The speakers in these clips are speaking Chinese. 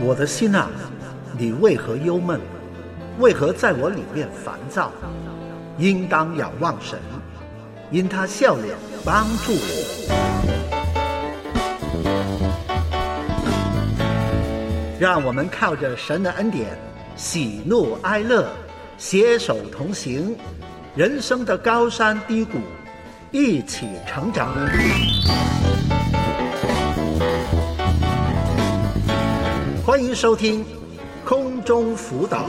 我的心啊，你为何忧闷？为何在我里面烦躁？应当仰望神，因他笑脸帮助我。让我们靠着神的恩典，喜怒哀乐，携手同行，人生的高山低谷，一起成长。欢迎收听空中辅导。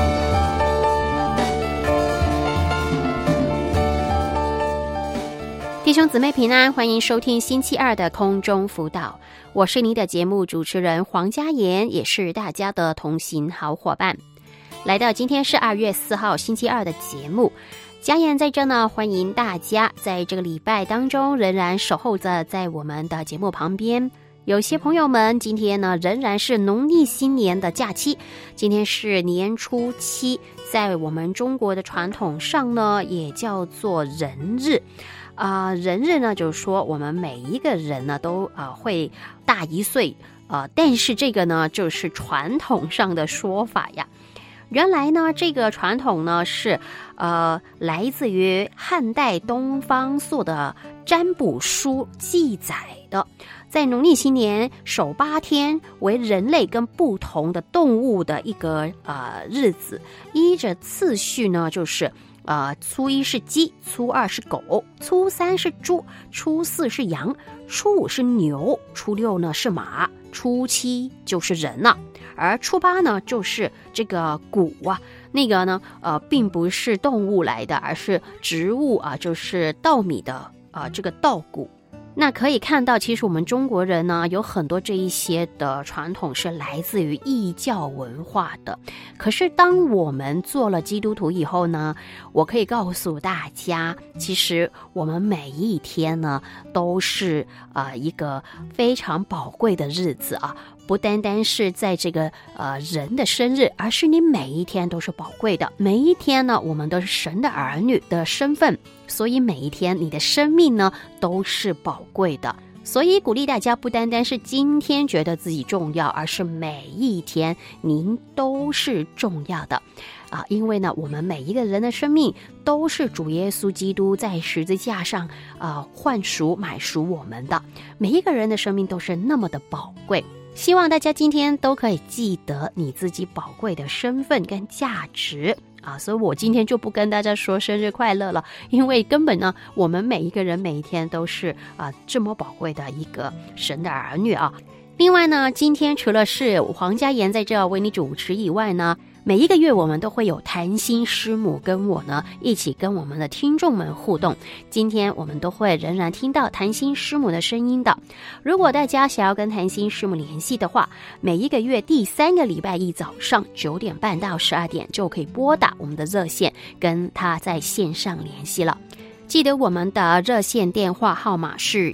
弟兄姊妹平安，欢迎收听星期二的空中辅导，我是你的节目主持人黄嘉妍，也是大家的同行好伙伴。来到今天是2月4号星期二的节目，嘉妍在这呢，欢迎大家在这个礼拜当中仍然守候着在我们的节目旁边。有些朋友们今天呢仍然是农历新年的假期，今天是年初7，在我们中国的传统上呢也叫做人日。人日呢就是说我们每一个人呢都会大1岁，但是这个呢就是传统上的说法呀。原来呢这个传统呢是来自于汉代东方朔的占卜书记载的，在农历新年首8天为人类跟不同的动物的一个日子，依着次序呢就是初1是鸡，初2是狗，初3是猪，初4是羊，初5是牛，初6呢是马，初7就是人了，而初8呢就是这个谷啊，那个呢并不是动物来的，而是植物啊，就是稻米的这个稻谷。那可以看到，其实我们中国人呢有很多这一些的传统是来自于异教文化的。可是当我们做了基督徒以后呢，我可以告诉大家，其实我们每一天呢都是一个非常宝贵的日子啊。不单单是在这个人的生日，而是你每一天都是宝贵的。每一天呢，我们都是神的儿女的身份，所以每一天你的生命呢都是宝贵的。所以鼓励大家，不单单是今天觉得自己重要，而是每一天您都是重要的因为呢，我们每一个人的生命都是主耶稣基督在十字架上换赎买赎我们的，每一个人的生命都是那么的宝贵。希望大家今天都可以记得你自己宝贵的身份跟价值所以我今天就不跟大家说生日快乐了，因为根本呢，我们每一个人每一天都是这么宝贵的一个神的儿女啊。另外呢，今天除了是黄嘉妍在这为你主持以外呢，每一个月我们都会有谈心师母跟我呢一起跟我们的听众们互动，今天我们都会仍然听到谈心师母的声音的。如果大家想要跟谈心师母联系的话，每一个月第3个礼拜一早上9点半到12点就可以拨打我们的热线跟他在线上联系了。记得我们的热线电话号码是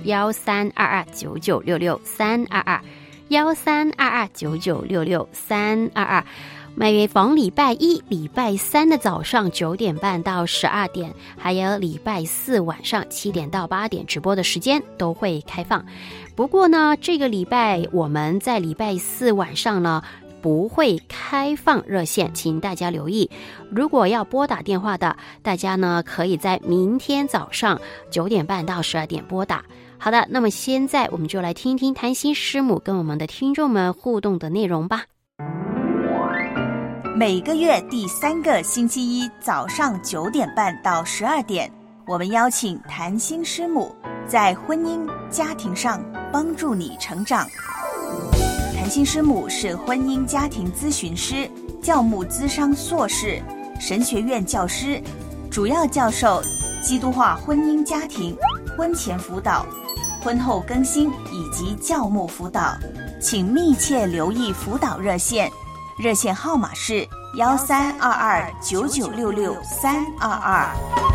1322996322，1322996322。每逢礼拜1、礼拜3的早上9点半到12点，还有礼拜4晚上7点到8点直播的时间都会开放。不过呢，这个礼拜我们在礼拜4晚上呢不会开放热线，请大家留意。如果要拨打电话的，大家呢可以在明天早上9点半到12点拨打。好的，那么现在我们就来听听谈心师母跟我们的听众们互动的内容吧。 每个月第3个星期一早上9点半到12点，我们邀请谈心师母在婚姻家庭上帮助你成长。谈心师母是婚姻家庭咨询师、教牧咨商硕士、神学院教师，主要教授基督化婚姻家庭、婚前辅导、婚后更新以及教牧辅导，请密切留意辅导热线，热线号码是132299662322。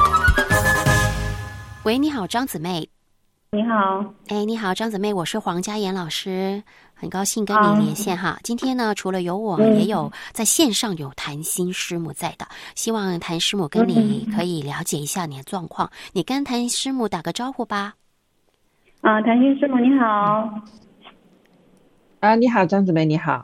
喂，你好，张姊妹。 你好。 你好，张姊妹，我是黄嘉妍老师，很高兴跟你连线哈。今天呢，除了有我，也有在线上有谈心师母在的，希望谈师母跟你可以了解一下你的状况，你跟谈师母打个招呼吧。 谈心师母你好。 你好，张姊妹你好。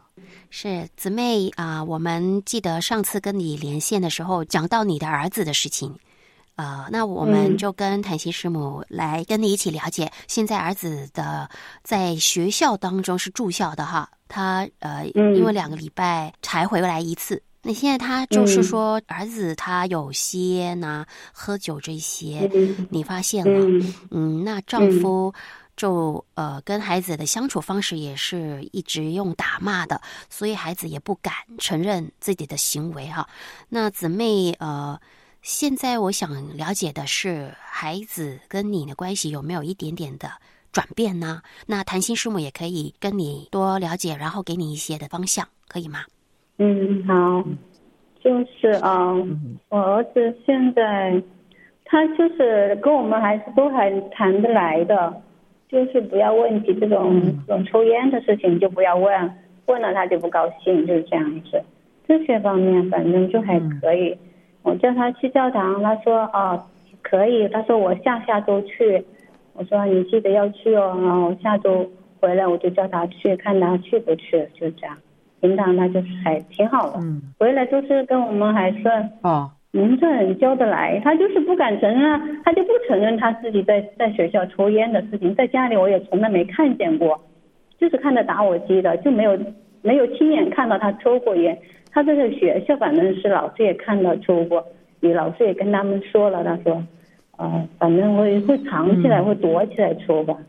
是姊妹我们记得上次跟你连线的时候讲到你的儿子的事情，那我们就跟谭鑫师母来跟你一起了解，现在儿子的在学校当中是住校的哈，他因为2个礼拜才回来一次。那现在他就是说，儿子他有吸烟喝酒这些，你发现了，那丈夫就跟孩子的相处方式也是一直用打骂的，所以孩子也不敢承认自己的行为哈。那姊妹现在我想了解的是，孩子跟你的关系有没有一点点的转变呢？那谭鑫师母也可以跟你多了解，然后给你一些的方向，可以吗？ 好，就是我儿子现在他就是跟我们还是都还谈得来的，就是不要问起这种抽烟的事情就不要问，问了他就不高兴，就是这样子。这些方面反正就还可以。我叫他去教堂，他说可以，他说我下周去，我说你记得要去哦，然后下周回来我就叫他去，看他去不去，就这样。平常他就是还挺好的，回来就是跟我们还算这很交得来。他就是不敢承认，他就不承认他自己在学校抽烟的事情，在家里我也从来没看见过，就是看着打火机的，就没有亲眼看到他抽过烟。他这个学校反正是老师也看到抽过，老师也跟他们说了，他说反正会藏起来，会躲起来抽吧。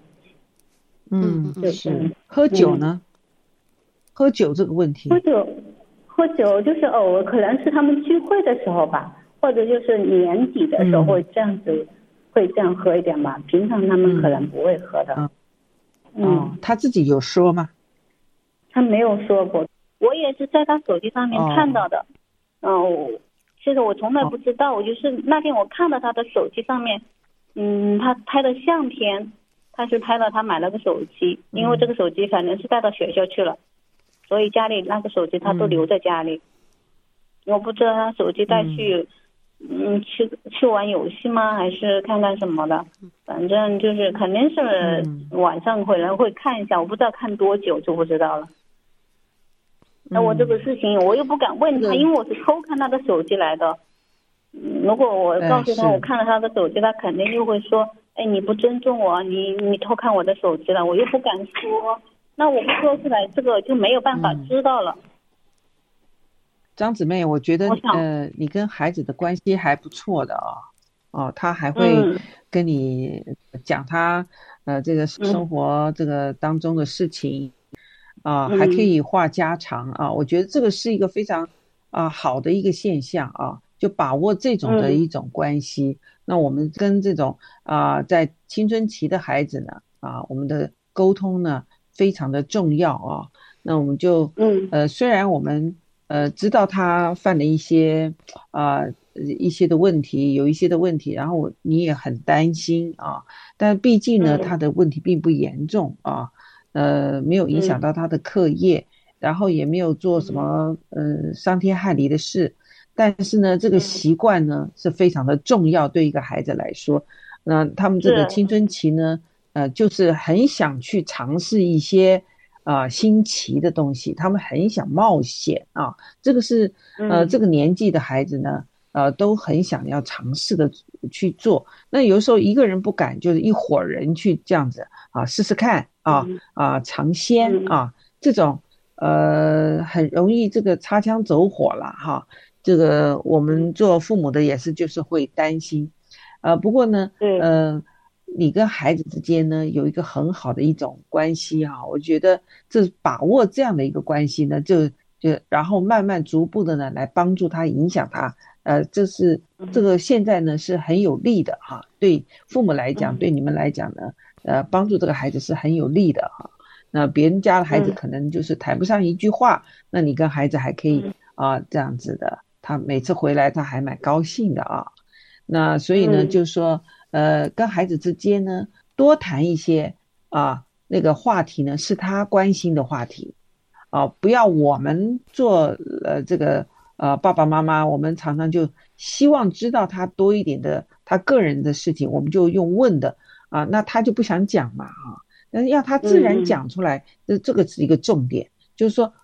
是。喝酒呢？喝酒这个问题， 喝酒就是偶尔，可能是他们聚会的时候吧，或者就是年底的时候会这样子，会这样喝一点吧。平常他们可能不会喝的。 他自己有说吗？ 他没有说过，我也是在他手机上面看到的。其实我从来不知道，我就是那天我看到他的手机上面，他拍的相片，他是拍了他买了个手机，因为这个手机反正是带到学校去了。所以家里那个手机他都留在家里，我不知道他手机带去，去玩游戏吗？还是看看什么的？反正就是肯定是晚上回来会看一下，我不知道看多久就不知道了。那我这个事情我又不敢问他，因为我是偷看他的手机来的。如果我告诉他我看了他的手机，他肯定又会说，你不尊重我，你偷看我的手机了，我又不敢说。那我不说出来，这个就没有办法知道了。 张姊妹，我觉得你跟孩子的关系还不错的他还会跟你讲他这个生活这个当中的事情还可以话家常我觉得这个是一个非常好的一个现象就把握这种的一种关系。那我们跟这种在青春期的孩子呢我们的沟通呢非常的重要那我们就虽然我们知道他犯了一些的问题，有一些的问题，然后你也很担心但毕竟呢他的问题并不严重没有影响到他的课业，然后也没有做什么伤天害理的事，但是呢这个习惯呢是非常的重要，对一个孩子来说。那他们这个青春期呢就是很想去尝试一些新奇的东西，他们很想冒险这个是这个年纪的孩子呢都很想要尝试的去做。那有时候一个人不敢，就是一伙人去这样子试试看尝鲜这种很容易这个擦枪走火了这个我们做父母的也是就是会担心不过呢你跟孩子之间呢有一个很好的一种关系我觉得这把握这样的一个关系呢就然后慢慢逐步的呢来帮助他，影响他这个现在呢是很有利的对父母来讲对你们来讲呢帮助这个孩子是很有利的那别人家的孩子可能就是谈不上一句话那你跟孩子还可以这样子的，他每次回来他还蛮高兴的那所以呢就是说跟孩子之间呢多谈一些那个话题呢是他关心的话题不要我们做这个爸爸妈妈，我们常常就希望知道他多一点的他个人的事情，我们就用问的那他就不想讲嘛但是要他自然讲出来这个是一个重点，就是说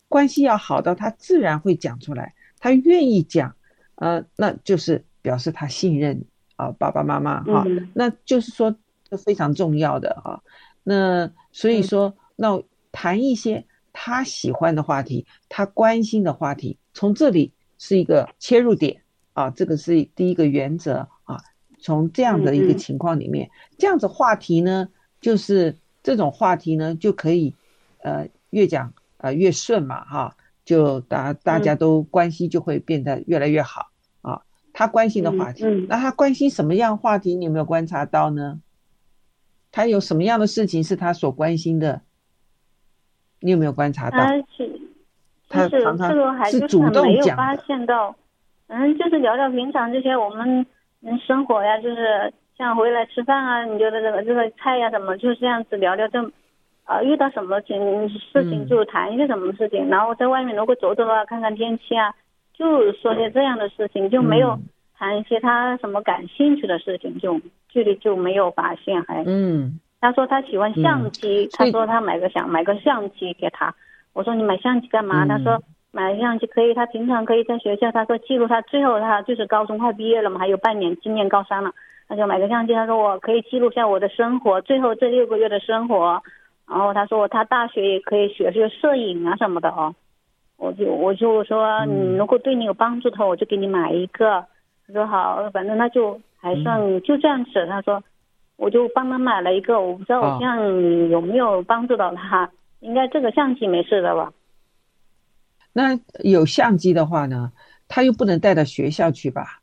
关系要好到他自然会讲出来，他愿意讲，那就是表示他信任爸爸妈妈哈，那就是说这非常重要的啊。那所以说，那谈一些他喜欢的话题，他关心的话题，从这里是一个切入点啊，这个是第一个原则啊。从这样的一个情况里面，这样子话题呢，就是这种话题呢，就可以越讲越顺嘛哈，就大家都关系就会变得越来越好啊。他关心的话题，那他关心什么样的话题？你有没有观察到呢？他有什么样的事情是他所关心的？你有没有观察到？他常常是主动讲的。 就是聊聊平常这些我们生活呀，就是像回来吃饭啊，你觉得这个菜呀什么，就是这样子聊聊遇到什么事情就谈一些什么事情，然后在外面如果走走啊，看看天气啊，就说些这样的事情，就没有谈一些他什么感兴趣的事情，就距离就没有发现还。他说他喜欢相机，他说他买个相机给他，我说你买相机干嘛？他说买相机可以，他平常可以在学校，他说记录他最后他就是高中快毕业了嘛，还有半年，今年高3了，他就买个相机，他说我可以记录下我的生活，最后这6个月的生活。然后他说他大学也可以学摄影啊什么的哦，我就说你如果对你有帮助的话，我就给你买一个。他说好，反正他就还算就这样子。他说我就帮他买了一个，我不知道我这样有没有帮助到他。应该这个相机没事的吧？ 那有相机的话呢，他又不能带到学校去吧？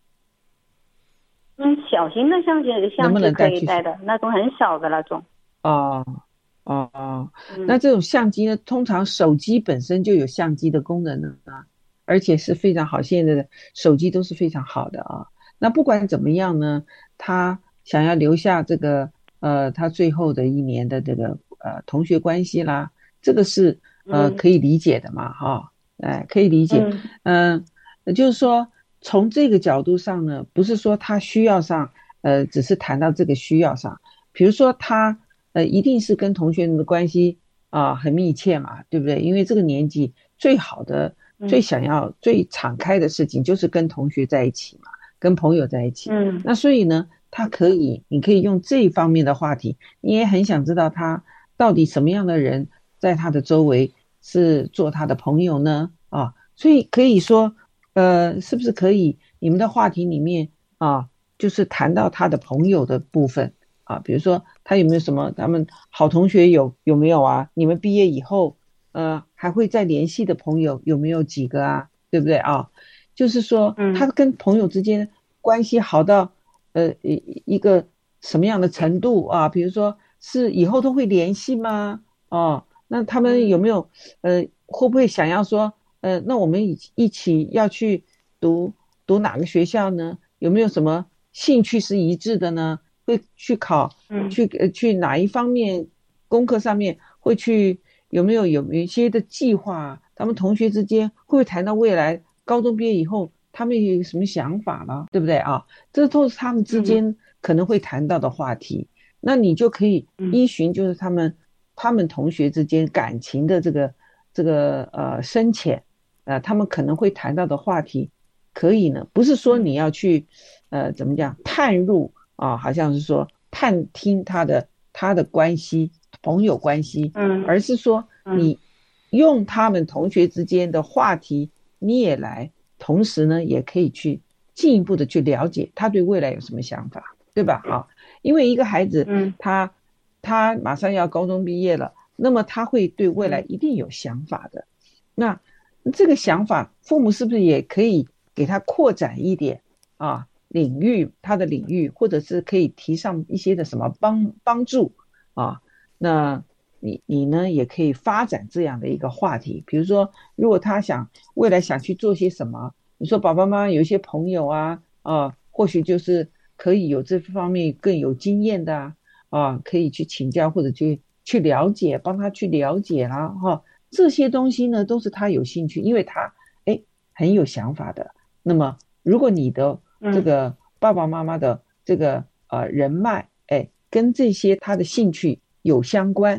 小型的相机可以带的，那种很小的那种。 那这种相机呢，通常手机本身就有相机的功能呢，而且是非常好，现在的手机都是非常好的啊。那不管怎么样呢，他想要留下这个他最后的1年的这个同学关系啦，这个是可以理解的嘛哈，可以理解。就是说从这个角度上呢，不是说他需要上只是谈到这个需要上，比如说他一定是跟同学们的关系很密切嘛，对不对？因为这个年纪最好的最想要最敞开的事情就是跟同学在一起嘛，跟朋友在一起。那所以呢，你可以用这一方面的话题，你也很想知道他到底什么样的人在他的周围是做他的朋友呢？所以可以说是不是可以你们的话题里面就是谈到他的朋友的部分比如说他有没有什么他们好同学有没有啊？你们毕业以后还会再联系的朋友有没有几个啊？对不对就是说他跟朋友之间关系好到一个什么样的程度比如说是以后都会联系吗？那他们有没有会不会想要说那我们一起要去读哪个学校呢？有没有什么兴趣是一致的呢？会去考去哪一方面功课上面会去有没有一些的计划？他们同学之间会不会谈到未来高中毕业以后他们有什么想法呢？对不对这都是他们之间可能会谈到的话题。那你就可以依循就是他们同学之间感情的这个深浅他们可能会谈到的话题，可以呢不是说你要去怎么讲探入好像是说探听他的关系朋友关系而是说你用他们同学之间的话题你也来同时呢也可以去进一步的去了解他对未来有什么想法，对吧因为一个孩子他马上要高中毕业了，那么他会对未来一定有想法的。那这个想法父母是不是也可以给他扩展一点他的领域，或者是可以提上一些的什么帮助那你呢也可以发展这样的一个话题。比如说如果他未来想去做些什么，你说爸爸妈妈有一些朋友或许就是可以有这方面更有经验的可以去请教或者去了解，帮他去了解啦这些东西呢都是他有兴趣，因为他很有想法的。那么如果你的这个爸爸妈妈的这个人脉跟这些他的兴趣有相关，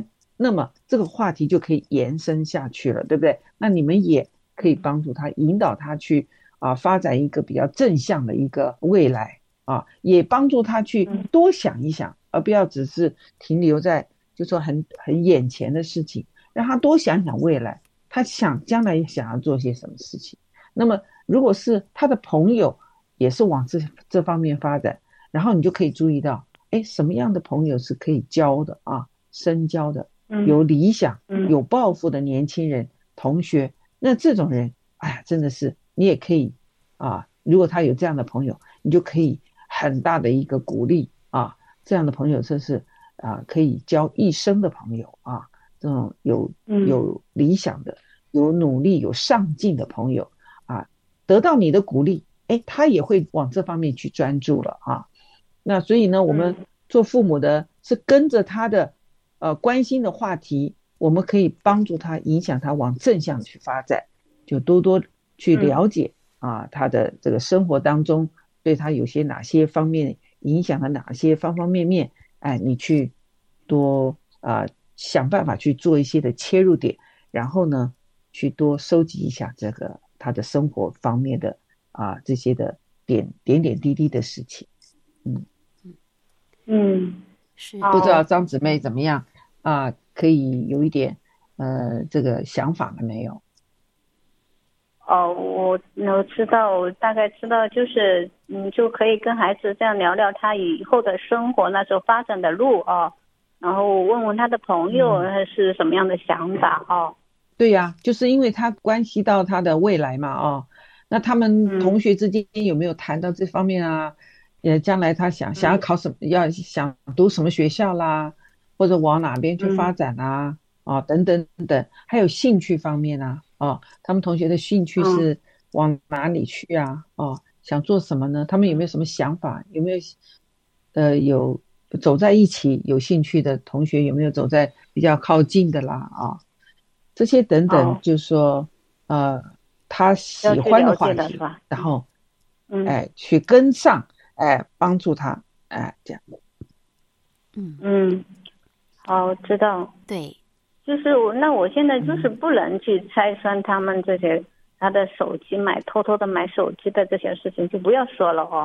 那么这个话题就可以延伸下去了，对不对？那你们也可以帮助他，引导他去发展一个比较正向的一个未来也帮助他去多想一想，而不要只是停留在就说很眼前的事情，让他多想想未来，他将来想要做些什么事情。那么如果是他的朋友也是往这方面发展，然后你就可以注意到什么样的朋友是可以交的深交的，有理想有抱负的年轻人同学，那这种人真的是你也可以如果他有这样的朋友，你就可以很大的一个鼓励这样的朋友就是可以交一生的朋友这种有理想的有努力有上进的朋友得到你的鼓励他也会往这方面去专注了那所以呢我们做父母的是跟着他的关心的话题，我们可以帮助他影响他往正向去发展，就多多去了解他的这个生活当中对他有些哪些方面影响了哪些方方面面你去多想办法去做一些的切入点，然后呢去多收集一下这个他的生活方面的这些的点滴滴的事情。 是不知道张姊妹怎么样可以有一点这个想法了没有？ 我知道，我大概知道，就是就可以跟孩子这样聊聊他以后的生活，那时候发展的路然后问问他的朋友是什么样的想法对呀，就是因为他关系到他的未来嘛那他们同学之间有没有谈到这方面将来他想要考什么，想读什么学校啦，或者往哪边去发展等等等，还有兴趣方面他们同学的兴趣是往哪里去想做什么呢？他们有没有什么想法？有没有有走在一起有兴趣的同学，有没有走在比较靠近的啦这些等等，就是说他喜欢的话题，然后去跟上帮助他这样。 好，知道。 对， 就是我现在就是不能去拆穿他们这些他的手机偷偷的买手机的这些事情，就不要说了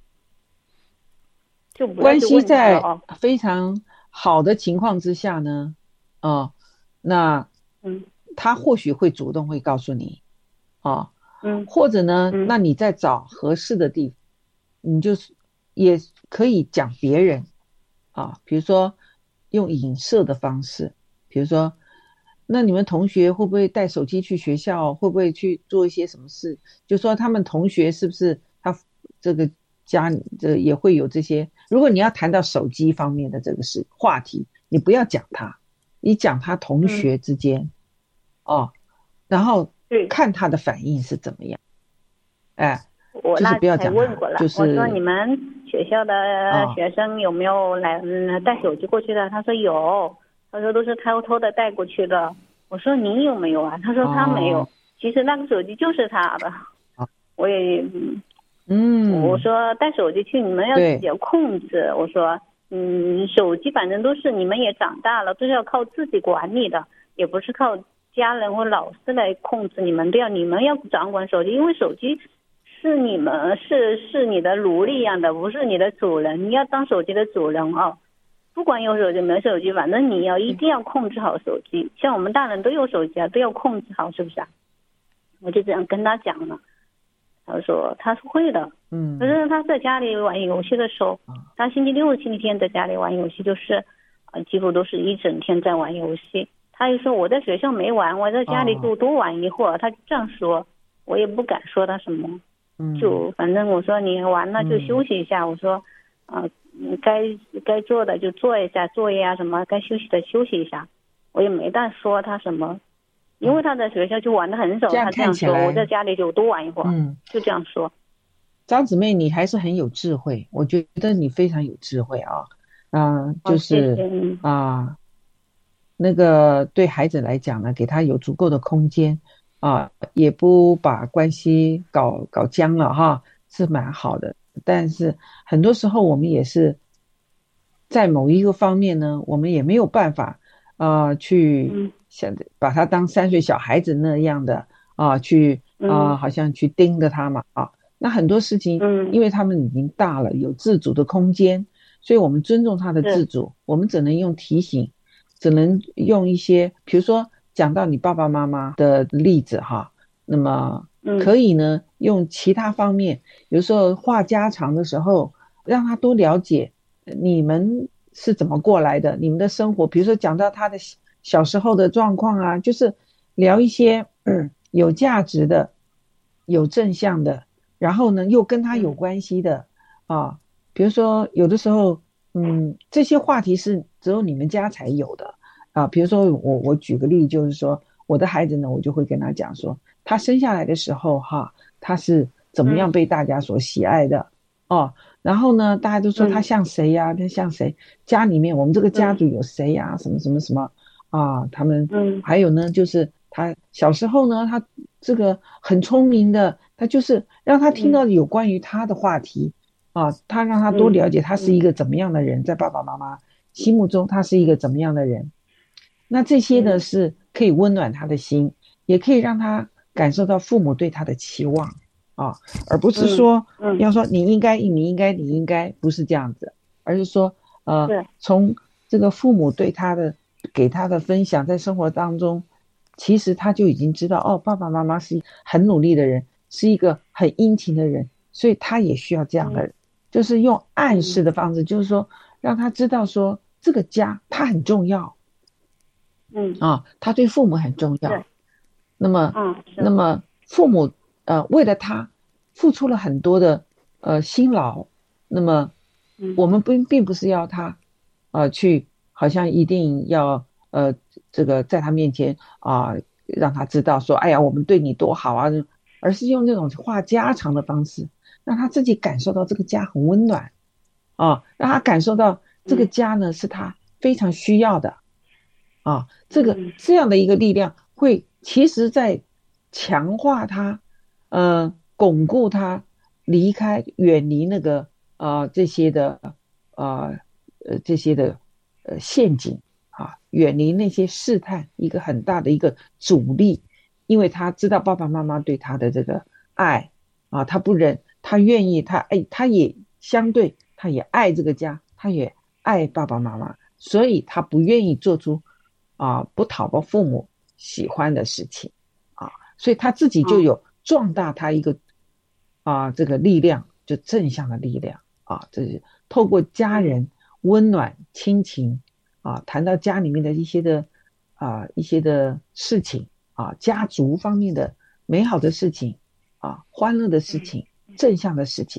就不要去问他了关系在非常好的情况之下呢那他或许会主动会告诉你或者呢那你在找合适的地方，你就是也可以讲别人比如说用影射的方式，比如说那你们同学会不会带手机去学校，会不会去做一些什么事，就说他们同学是不是他这个家这也会有这些。如果你要谈到手机方面的这个话题，你不要讲他，你讲他同学之间然后看他的反应是怎么样我就是不要讲问过了， 就是我说你们学校的学生有没有来带手机过去的？他说有，他说都是偷偷的带过去的。我说你有没有啊？他说他没有，其实那个手机就是他的。我也我说带手机去你们要自己要控制，我说手机反正都是你们也长大了，都是要靠自己管理的，也不是靠家人或老师来控制你们，你们要掌管手机，因为手机是你们是你的奴隶一样的，不是你的主人，你要当手机的主人不管有手机没手机，反正你一定要控制好手机，像我们大人都有手机都要控制好，是不是我就这样跟他讲了，他说他是会的可是他在家里玩游戏的时候他星期六星期天在家里玩游戏，就是几乎都是一整天在玩游戏。他就说我在学校没玩，我在家里就多玩一会儿他就这样说，我也不敢说他什么就反正我说你玩了就休息一下，我说该做的就做一下作业什么，该休息的休息一下，我也没但说他什么，因为他在学校就玩的很少他这样说，我在家里就多玩一会儿就这样说。 张姊妹你还是很有智慧，我觉得你非常有智慧就是谢谢那个对孩子来讲呢，给他有足够的空间也不把关系搞僵了是蛮好的。但是很多时候我们也是在某一个方面呢，我们也没有办法去想把他当3岁小孩子那样的去好像去盯着他嘛那很多事情因为他们已经大了，有自主的空间，所以我们尊重他的自主，我们只能用提醒，只能用一些比如说讲到你爸爸妈妈的例子那么可以呢用其他方面，有时候话家常的时候让他多了解你们是怎么过来的，你们的生活，比如说讲到他的小时候的状况就是聊一些有价值的有正向的，然后呢又跟他有关系的比如说有的时候这些话题是只有你们家才有的比如说我举个例，就是说我的孩子呢，我就会跟他讲说他生下来的时候他是怎么样被大家所喜爱的然后呢大家都说他像谁呀他像谁，家里面我们这个家族有谁呀什么什么什么他们还有呢就是他小时候呢他这个很聪明的，他就是让他听到有关于他的话题他让他多了解他是一个怎么样的人，在爸爸妈妈心目中他是一个怎么样的人，那这些呢是可以温暖他的心，也可以让他感受到父母对他的期望而不是说要说你应该不是这样子，而是说从这个父母对他的给他的分享，在生活当中其实他就已经知道爸爸妈妈是很努力的人，是一个很殷勤的人，所以他也需要这样的人就是用暗示的方式就是说让他知道说这个家他很重要他对父母很重要，那么父母为了他付出了很多的辛劳，那么我们并不是要他去好像一定要这个在他面前让他知道说哎呀我们对你多好而是用那种话家常的方式，让他自己感受到这个家很温暖让他感受到这个家呢是他非常需要的这样的一个力量会其实在强化他巩固他远离那个这些的陷阱远离那些试探，一个很大的一个阻力，因为他知道爸爸妈妈对他的这个爱他不忍，他愿意他也相对他也爱这个家，他也爱爸爸妈妈，所以他不愿意做出不讨好父母喜欢的事情所以他自己就有壮大他一个这个力量，就正向的力量这是透过家人温暖亲情谈到家里面的一些的事情家族方面的美好的事情欢乐的事情正向的事情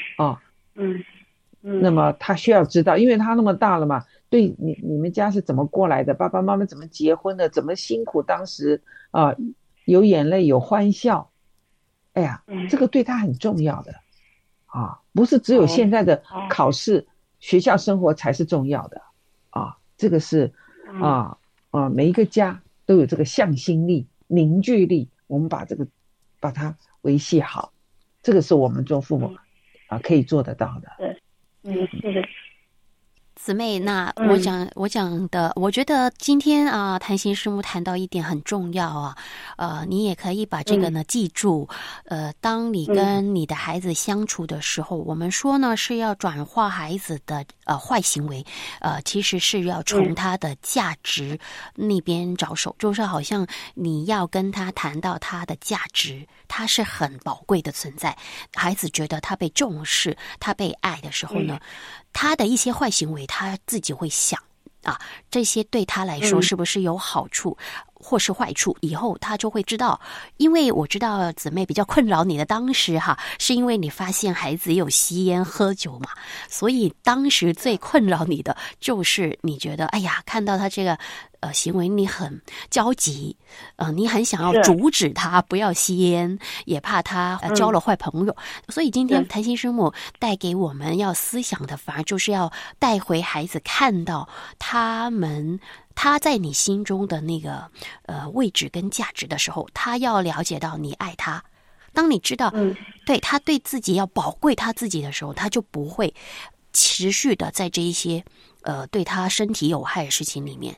那么他需要知道，因为他那么大了嘛，对你们家是怎么过来的，爸爸妈妈怎么结婚的，怎么辛苦，当时有眼泪有欢笑，哎呀这个对他很重要的不是只有现在的考试学校生活才是重要的这个是每一个家都有这个向心力凝聚力，我们把它维系好，这个是我们做父母可以做得到的。 是的。 姊妹，那我讲的，我觉得今天谈心师母谈到一点很重要你也可以把这个呢记住。当你跟你的孩子相处的时候，我们说呢是要转化孩子的坏行为，其实是要从他的价值那边着手，就是好像你要跟他谈到他的价值，他是很宝贵的存在。孩子觉得他被重视，他被爱的时候呢，他的一些坏行为他自己会想这些对他来说是不是有好处或是坏处，以后他就会知道。因为我知道姊妹比较困扰你的当时是因为你发现孩子有吸烟喝酒嘛，所以当时最困扰你的就是你觉得哎呀看到他这个行为你很焦急你很想要阻止他不要吸烟，也怕他交了坏朋友所以今天谈心师母带给我们要思想的，反而就是要带回孩子看到他在你心中的那个位置跟价值的时候，他要了解到你爱他。当你知道对他对自己要宝贵他自己的时候，他就不会持续的在这一些对他身体有害的事情里面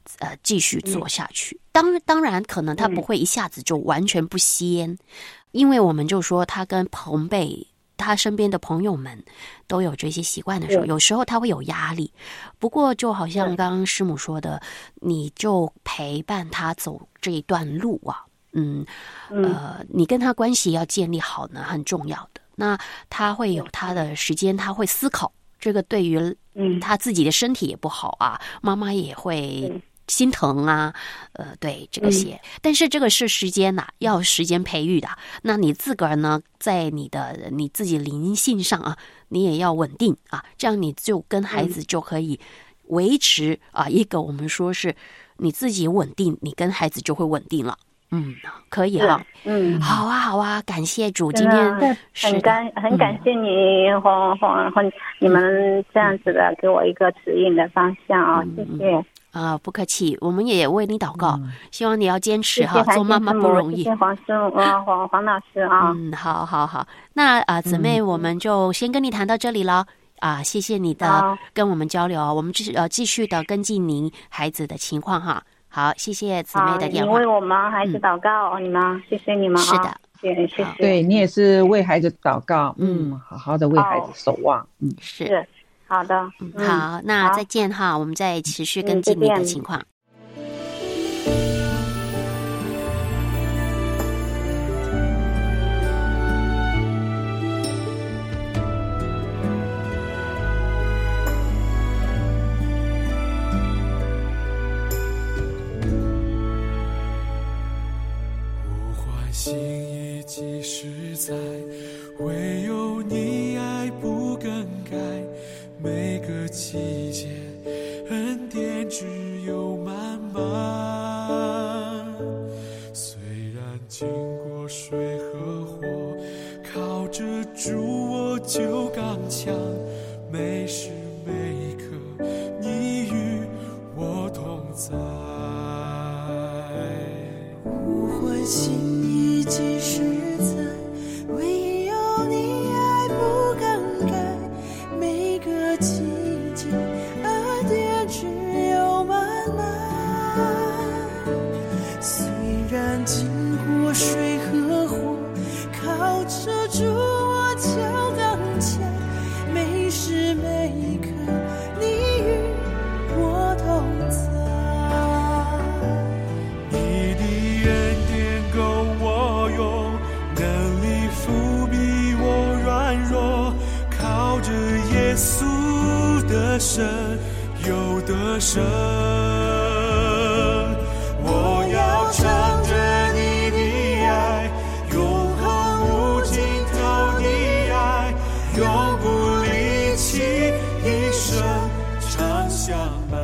继续做下去。当然可能他不会一下子就完全不吸烟，因为我们就说他跟朋辈他身边的朋友们都有这些习惯的时候，有时候他会有压力。不过就好像刚刚师母说的，你就陪伴他走这一段路啊，你跟他关系要建立好呢，很重要的。那他会有他的时间，他会思考，这个对于他自己的身体也不好啊，妈妈也会心疼啊，对这个些，但是这个是时间呐，要时间培育的。那你自个儿呢，在你自己灵性上啊，你也要稳定啊，这样你就跟孩子就可以维持一个我们说是你自己稳定，你跟孩子就会稳定了。可以哈。好啊，感谢主，今天很感谢你你们这样子的给我一个指引的方向啊，谢谢。 不客气，我们也为你祷告，希望你要坚持哈，做妈妈不容易。 谢谢黄老师啊。 好，那姊妹，我们就先跟你谈到这里了谢谢你的跟我们交流，我们继续的跟进您孩子的情况哈。好，谢谢姊妹的电话。 你为我们孩子祷告，你们谢谢你们。 是的， 谢谢。 对你也是为孩子祷告，好好的为孩子守望， 是好的， 好，那再见哈，我们再持续跟进你的情况。 心已即实在，唯有你爱不更改，每个季节恩典只有满满。虽然经过水和火，靠着主我就刚强，每时每刻你与我同在。 呼唤心意即实在，唯有你爱不更改，每个季节恩典只有满满。虽然经过水和火，靠着主我就刚强，每时每刻你与我同在。 耶稣的神有得胜，我要唱着你的爱，永恒无尽头的爱，永不离弃，一生常相伴。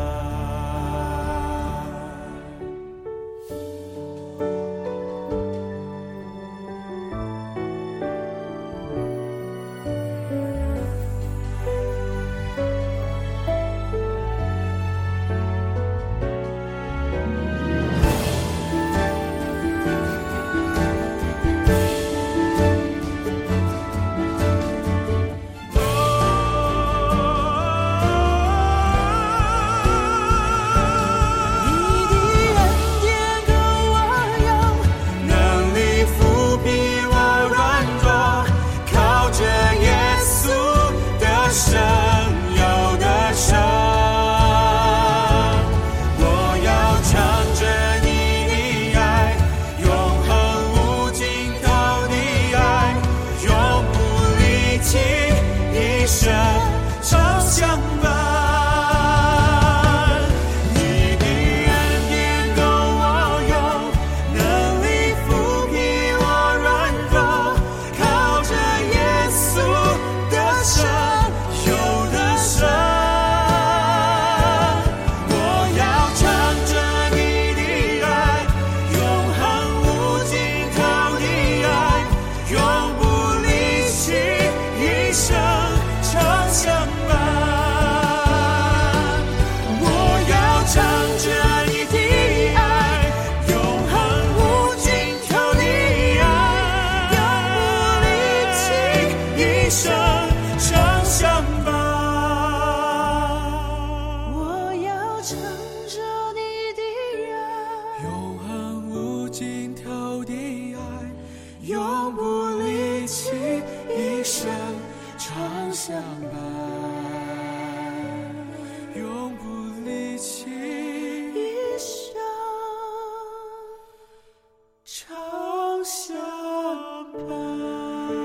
相伴。 尽头的爱，永不离弃，一生常相伴，永不离弃，一生常相伴。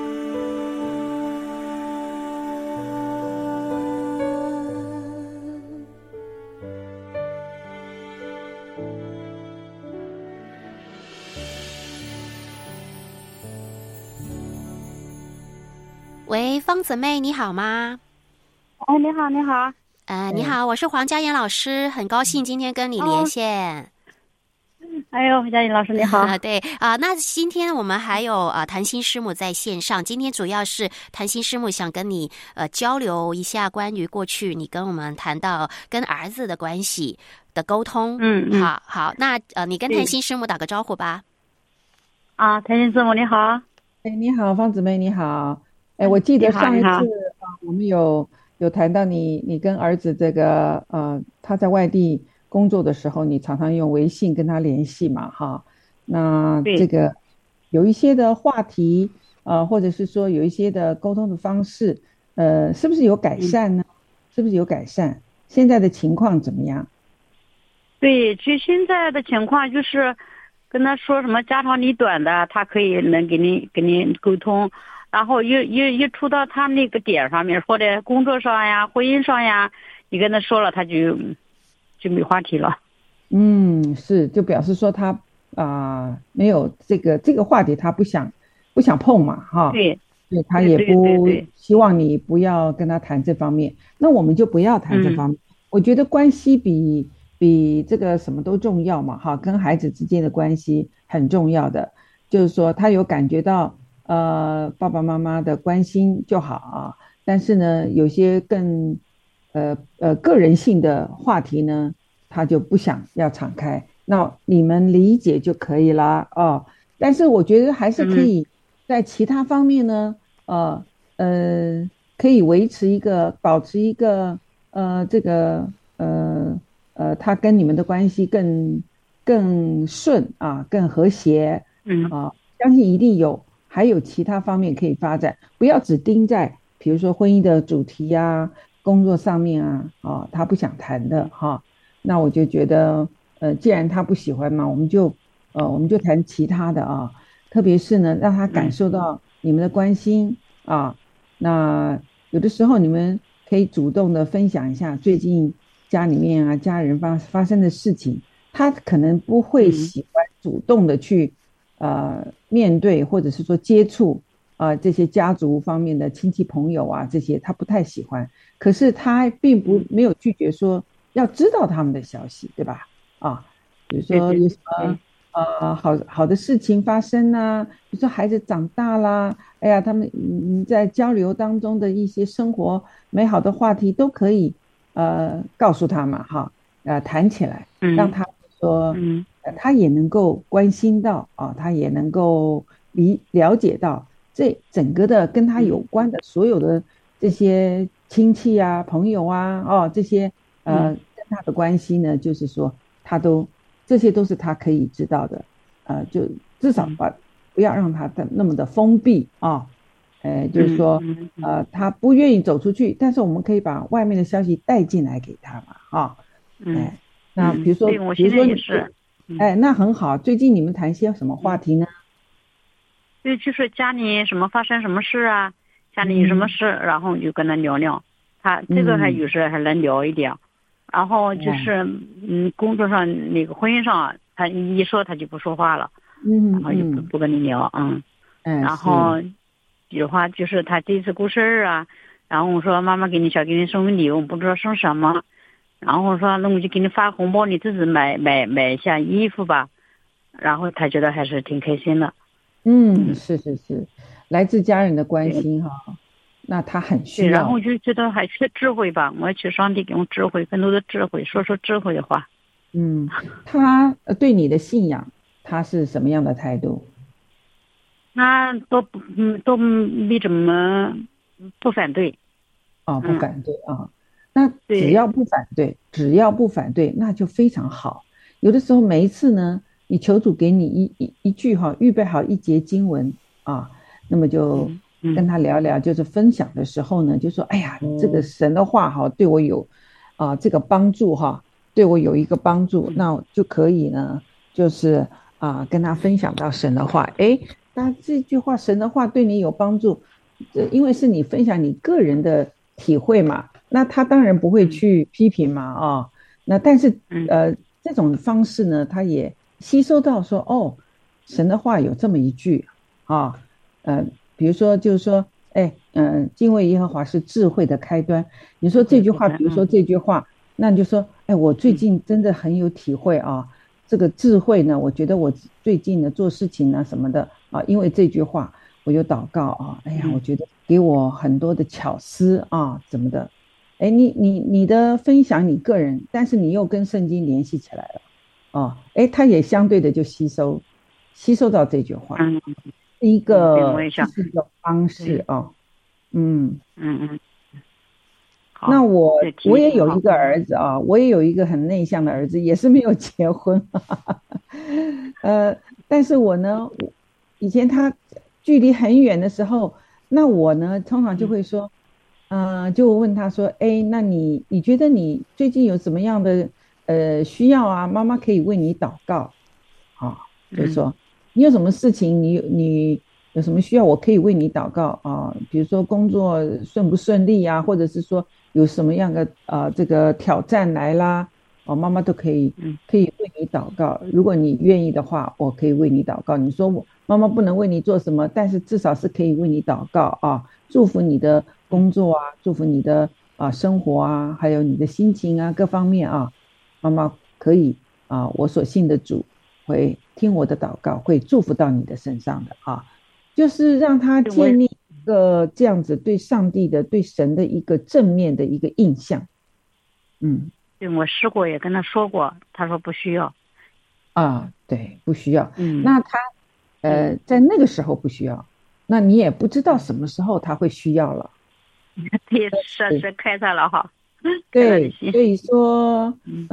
喂，方姊妹，你好吗？ 哎，你好，你好。 你好，我是黄佳妍老师，很高兴今天跟你连线。 哎呦，佳妍老师你好。 对那今天我们还有谭心师母在线上，今天主要是谭心师母想跟你交流一下关于过去你跟我们谈到跟儿子的关系的沟通。好，那你跟谭心师母打个招呼吧。 谭心师母你好。 你好，方姊妹你好。我记得上一次我们有谈到你跟儿子这个他在外地工作的时候，你常常用微信跟他联系嘛哈。那这个有一些的话题或者是说有一些的沟通的方式是不是有改善呢？是不是有改善？现在的情况怎么样？ 对，其实现在的情况就是跟他说什么家长里短的，他可以能跟你沟通。然后一触到他那个点上面，或者工作上呀、婚姻上呀，你跟他说了，他就没话题了。 是，就表示说他没有这个话题，他不想碰嘛，哈。对，他也不希望你不要跟他谈这方面，那我们就不要谈这方面。我觉得关系比这个什么都重要嘛，哈，跟孩子之间的关系很重要的，就是说他有感觉到爸爸妈妈的关心就好啊，但是呢，有些更个人性的话题呢，他就不想要敞开，那你们理解就可以啦哦。但是我觉得还是可以在其他方面呢，可以保持一个他跟你们的关系更顺啊，更和谐相信一定还有其他方面可以发展，不要只盯在比如说婚姻的主题啊、工作上面他不想谈的哈。那我就觉得既然他不喜欢嘛，我们就谈其他的特别是呢，让他感受到你们的关心那有的时候你们可以主动的分享一下最近家里面家人发生的事情，他可能不会喜欢主动的去面对或者是说接触这些家族方面的亲戚朋友这些他不太喜欢，可是他并没有拒绝说要知道他们的消息，对吧？比如说有什么好的事情发生比如说孩子长大啦，哎呀，他们在交流当中的一些生活美好的话题都可以告诉他嘛谈起来，让他说他也能够关心到他也能够了解到这整个的跟他有关的所有的这些亲戚朋友这些跟他的关系呢，就是说这些都是他可以知道的就至少不要让他那么的封闭就是说他不愿意走出去，但是我们可以把外面的消息带进来给他嘛那比如说也是那很好。最近你们谈些什么话题呢？ 就是家里发生什么事家里有什么事，然后就跟他聊聊，他这个还有时还能聊一点。然后就是工作上那个婚姻上，他一说他就不说话了，然后就不跟你聊然后有话就是他这次过生日然后我说妈妈给你送个礼物，不知道送什么，然后我说那我就给你发红包，你自己买一下衣服吧，然后他觉得还是挺开心的。 是来自家人的关心那他很需要。 然后我就觉得还缺智慧吧，我求上帝给我智慧，更多的智慧，说智慧的话。 他对你的信仰他是什么样的态度？ 他都没怎么不反对不反对那只要不反对那就非常好。有的时候每一次呢你求主给你一句哈，预备好一节经文啊，那么就跟他聊聊，就是分享的时候呢，就说哎呀，这个神的话哈，对我有这个帮助哈，对我有一个帮助，那就可以呢，就是跟他分享到神的话。那这句话神的话对你有帮助，因为是你分享你个人的体会嘛，那他当然不会去批评嘛那但是这种方式呢，他也吸收到说神的话有这么一句比如说就是说敬畏耶和华是智慧的开端。你说这句话，比如说这句话，那你就说我最近真的很有体会这个智慧呢，我觉得我最近呢做事情呢什么的因为这句话我就祷告我觉得给我很多的巧思怎么的。你的分享你个人，但是你又跟圣经联系起来了他也相对的就吸收到这句话，是一个方式那我也有一个儿子我也有一个很内向的儿子，也是没有结婚但是我呢，以前他距离很远的时候，那我呢通常就会说就问他说那你觉得你最近有什么样的需要妈妈可以为你祷告就是说你有什么事情，你有什么需要我可以为你祷告比如说工作顺不顺利或者是说有什么样的这个挑战来啦妈妈都可以为你祷告，如果你愿意的话我可以为你祷告。你说妈妈不能为你做什么，但是至少是可以为你祷告祝福你的工作祝福你的生活还有你的心情各方面妈妈可以我所信的主会听我的祷告，会祝福到你的身上的就是让他建立一个这样子对上帝的对神的一个正面的一个印象。 对，我试过也跟他说过，他说不需要对，不需要那他在那个时候不需要，那你也不知道什么时候他会需要了。 对，是开他了对，所以说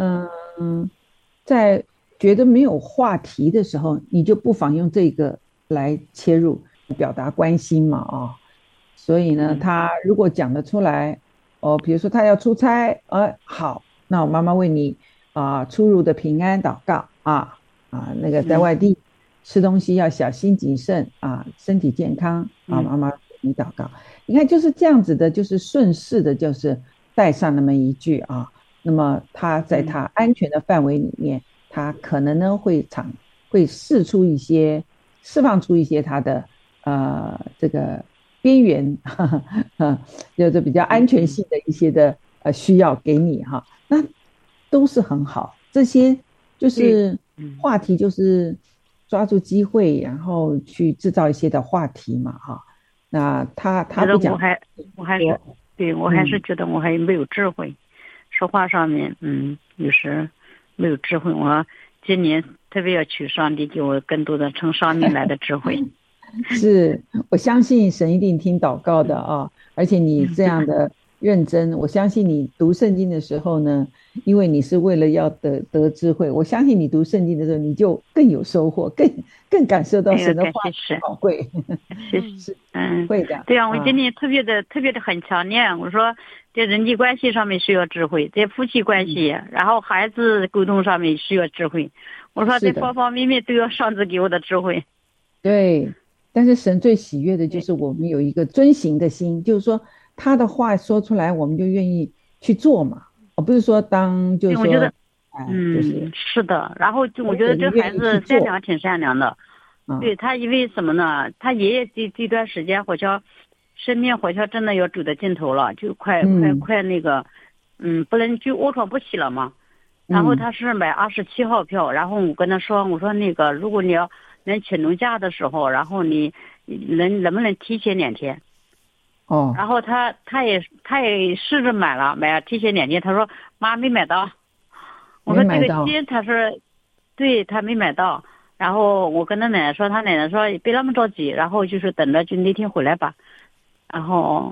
在觉得没有话题的时候，你就不妨用这个来切入表达关心嘛所以呢他如果讲得出来比如说他要出差好，那我妈妈为你出入的平安祷告那个在外地吃东西要小心谨慎身体健康妈妈为你祷告。你看就是这样子的，就是顺势的，就是带上那么一句那么他在他安全的范围里面，他可能呢会释放出一些他的这个边缘就是比较安全性的一些的需要给你那都是很好。这些就是话题，就是抓住机会然后去制造一些的话题嘛那他不讲， 我还是觉得我还没有智慧，说话上面有时没有智慧。我今年特别要求上帝给我更多的从上面来的智慧是，我相信神一定听祷告的而且你这样的认真，我相信你读圣经的时候呢，因为你是为了要得智慧，我相信你读圣经的时候你就更有收获，更感受到神的话宝贵是会的。 对我今天特别的很强烈，我说在人际关系上面需要智慧，在夫妻关系然后孩子沟通上面需要智慧，我说在方方面面都要上帝给我的智慧。 对，但是神最喜悦的就是我们有一个遵行的心，就是说他的话说出来我们就愿意去做嘛不是说就是说我觉得是的。然后就我觉得这孩子挺善良的对，他因为什么呢，他爷爷这段时间好像生命好像真的要走到尽头了，就快那个不能就卧床不起了嘛。然后他是买27号票，然后我跟他说，我说那个如果你要能请农假的时候，然后你能不能提前2天然后他也试着买了提前2天，他说妈没买到。我说这个鸡他说对，他没买到。然后我跟他奶奶说，他奶奶说别那么着急，然后就是等着就那天回来吧。然后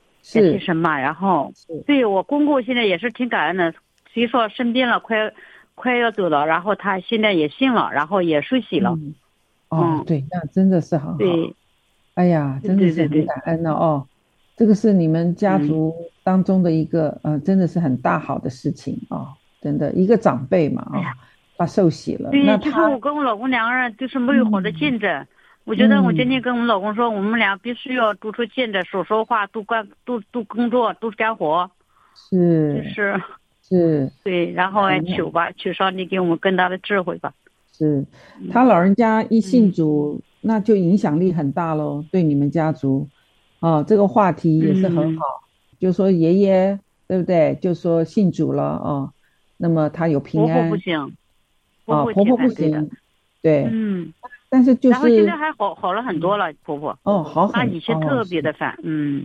是什么？然后对我公公现在也是挺感恩的，虽说生病了快快要走了，然后他现在也信了，然后也受洗了。 对，那真的是很好。 对， 哎呀，真的是很感恩了哦。这个是你们家族当中的一个真的是很大好的事情啊，真的一个长辈嘛他受洗了。 对， 那就是我跟我老公两个人就是没有好的见证。我觉得我今天跟我们老公说，我们俩必须要多出见证，少说话，多工作，多干活。是，对，然后求吧，求上帝给我们更大的智慧吧。 是，他老人家一信主，那就影响力很大咯，对你们家族。这个话题也是很好，就说爷爷对不对？就说信主了那么他有平安。婆婆不行，婆婆不行，对，但是就是，然后现在还好了很多了，婆婆。 好很多。 她以前特别的烦，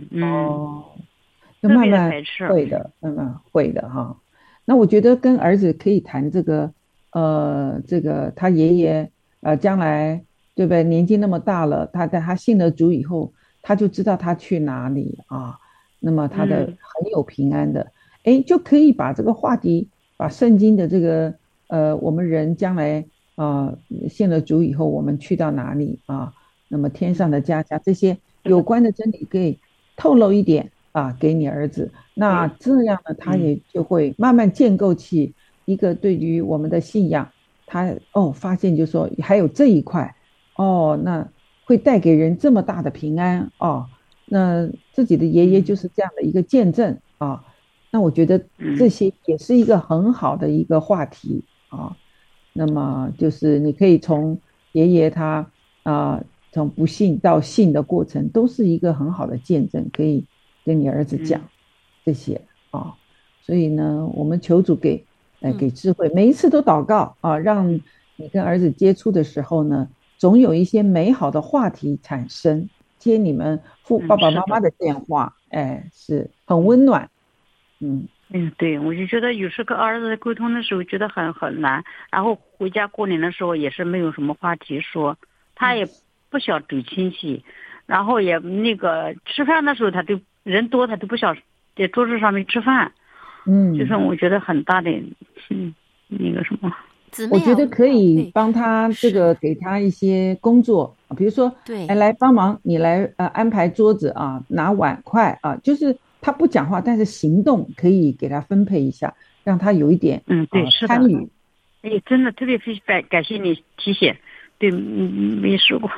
就慢慢会的，慢慢会的哈。那我觉得跟儿子可以谈这个，这个他爷爷将来对不对？年纪那么大了，他信了主以后，他就知道他去哪里那么他的很有平安的，就可以把这个话题，把圣经的这个我们人将来信了主以后，我们去到哪里那么天上的家这些有关的真理可以透露一点给你儿子，那这样呢，他也就会慢慢建构起一个对于我们的信仰，他发现就说还有这一块那会带给人这么大的平安那自己的爷爷就是这样的一个见证那我觉得这些也是一个很好的一个话题那么就是你可以从爷爷他从不信到信的过程，都是一个很好的见证，可以跟你儿子讲这些所以呢，我们求主给智慧，每一次都祷告让你跟儿子接触的时候呢，总有一些美好的话题产生，接你们爸爸妈妈的电话，是很温暖。 对，我就觉得有时跟儿子沟通的时候觉得很难，然后回家过年的时候也是没有什么话题说，他也不想走亲戚，然后也那个吃饭的时候他都人多，他都不想在桌子上面吃饭，就是我觉得很大的那个什么。 我觉得可以帮他这个给他一些工作，比如说来帮忙你来安排桌子拿碗筷就是他不讲话，但是行动可以给他分配一下，让他有一点参与。 真的特别感谢你提醒，对，没说过。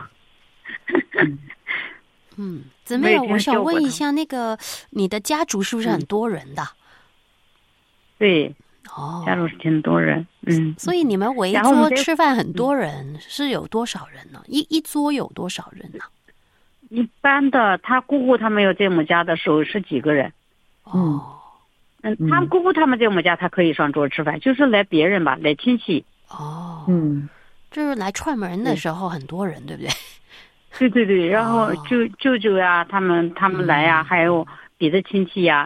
姊妹，我想问一下，那个你的家族是不是很多人的？ 对。家族是挺多人， 所以你们围桌吃饭很多人，是有多少人呢？一桌有多少人呢？ 一般的，他姑姑他们要在我们家的时候是几个人？他姑姑他们在我们家，他可以上桌吃饭，就是来别人吧，来亲戚。 就是来串门的时候很多人，对不对？ 对，然后舅舅呀，他们来呀，还有别的亲戚呀。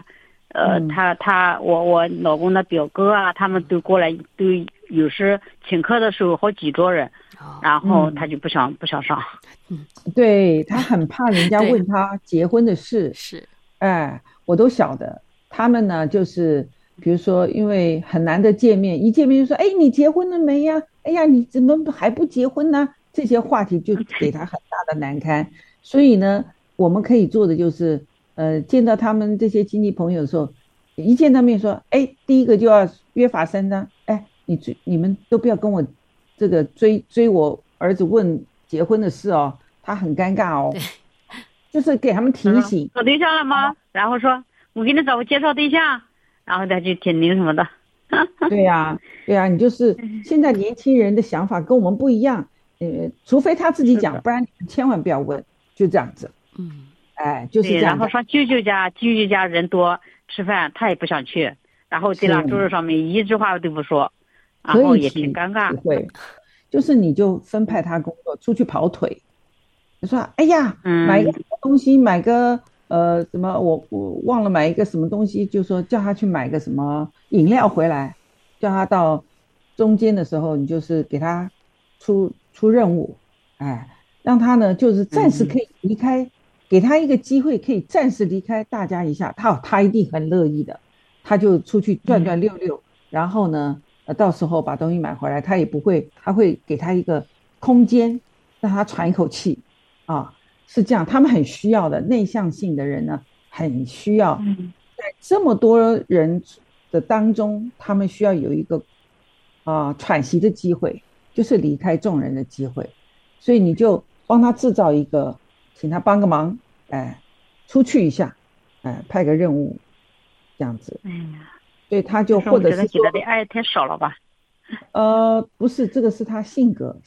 我老公的表哥他们都过来，都有时请客的时候好几桌人，然后他就不想上。 对，他很怕人家问他结婚的事。 是， 我都晓得。他们呢，就是比如说，因为很难得见面，一见面就说：“你结婚了没呀？哎呀，你怎么还不结婚呢？”这些话题就给他很大的难堪。所以呢，我们可以做的就是。见到他们这些亲戚朋友的时候，一见到面说，第一个就要约法三章，你们都不要跟我这个追我儿子问结婚的事他很尴尬就是给他们提醒。 找对象了吗？然后说我给你找个介绍对象，然后他就挺那什么的。 对呀，你就是现在年轻人的想法跟我们不一样，除非他自己讲，不然你们千万不要问，就这样子。就是这样。 然后上舅舅家人多吃饭，他也不想去，然后在那桌子上面一句话都不说，然后也挺尴尬。 会，就是你就分派他工作，出去跑腿。你说，哎呀，买个什么东西，买个什么，我忘了买一个什么东西，就说叫他去买个什么饮料回来，叫他到中间的时候，你就是给他出任务，让他呢就是暂时可以离开。给他一个机会，可以暂时离开大家一下，他一定很乐意的，他就出去转转溜溜，然后呢， 到时候把东西买回来，他也不会，他会给他一个空间，让他喘一口气啊，是这样。他们很需要的，内向性的人呢，很需要在这么多人的当中，他们需要有一个喘息的机会，就是离开众人的机会。所以你就帮他制造一个，请他帮个忙，出去一下，派个任务，这样子。所以他就或者是给他的爱太少了吧？ 不是，这个是他性格